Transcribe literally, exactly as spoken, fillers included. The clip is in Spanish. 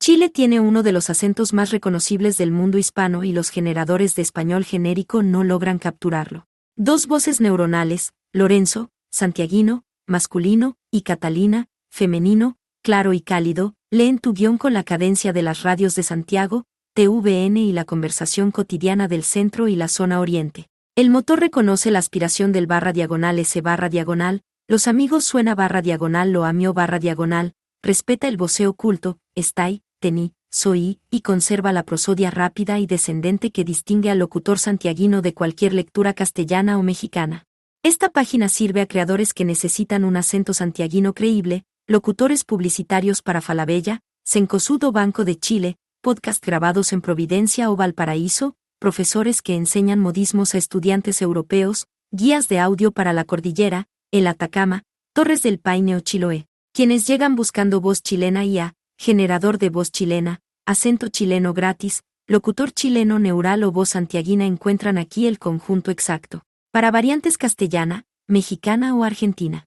Chile tiene uno de los acentos más reconocibles del mundo hispano y los generadores de español genérico no logran capturarlo. Dos voces neuronales, Lorenzo, santiaguino, masculino, y Catalina, femenino, claro y cálido, leen tu guión con la cadencia de las radios de Santiago, T V N y la conversación cotidiana del centro y la zona oriente. El motor reconoce la aspiración del barra diagonal S barra diagonal, los amigos suena barra diagonal lo amió barra diagonal, respeta el voceo culto, estai, tení, soy, y conserva la prosodia rápida y descendente que distingue al locutor santiaguino de cualquier lectura castellana o mexicana. Esta página sirve a creadores que necesitan un acento santiaguino creíble, locutores publicitarios para Falabella, Cencosud o Banco de Chile, podcast grabados en Providencia o Valparaíso, profesores que enseñan modismos a estudiantes europeos, guías de audio para la cordillera, el Atacama, Torres del Paine o Chiloé, quienes llegan buscando voz chilena I A, generador de voz chilena, acento chileno gratis, locutor chileno neural o voz santiaguina encuentran aquí el conjunto exacto. Para variantes castellana, mexicana o argentina.